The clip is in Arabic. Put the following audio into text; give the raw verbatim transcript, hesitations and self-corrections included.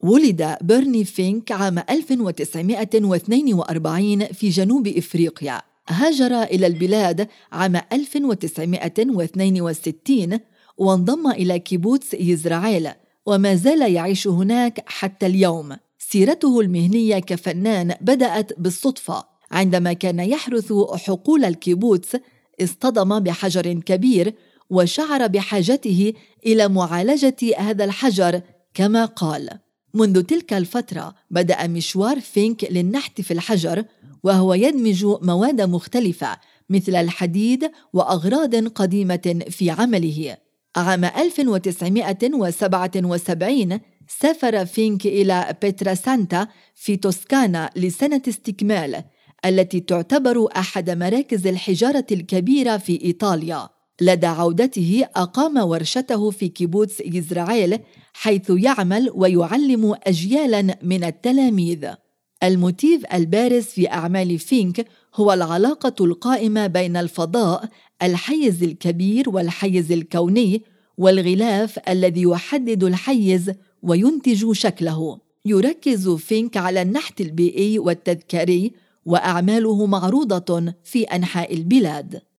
ولد بيرني فينك عام ألف وتسعمائة واثنين وأربعين في جنوب إفريقيا. هاجر إلى البلاد عام ألف وتسعمائة واثنين وستين وانضم إلى كيبوتس يزرعيل، وما زال يعيش هناك حتى اليوم. سيرته المهنية كفنان بدأت بالصدفة. عندما كان يحرث حقول الكيبوتس اصطدم بحجر كبير وشعر بحاجته إلى معالجة هذا الحجر كما قال. منذ تلك الفترة بدأ مشوار فينك للنحت في الحجر، وهو يدمج مواد مختلفة مثل الحديد وأغراض قديمة في عمله. عام ألف وتسعمائة وسبعة وسبعين سافر فينك إلى بيتراسانتا في توسكانا لسنة استكمال، التي تعتبر أحد مراكز الحجارة الكبيرة في إيطاليا. لدى عودته أقام ورشته في كيبوتس يزرعيل، حيث يعمل ويعلم أجيالاً من التلاميذ. الموتيف البارز في أعمال فينك هو العلاقة القائمة بين الفضاء، الحيز الكبير والحيز الكوني، والغلاف الذي يحدد الحيز وينتج شكله. يركز فينك على النحت البيئي والتذكاري، وأعماله معروضة في أنحاء البلاد.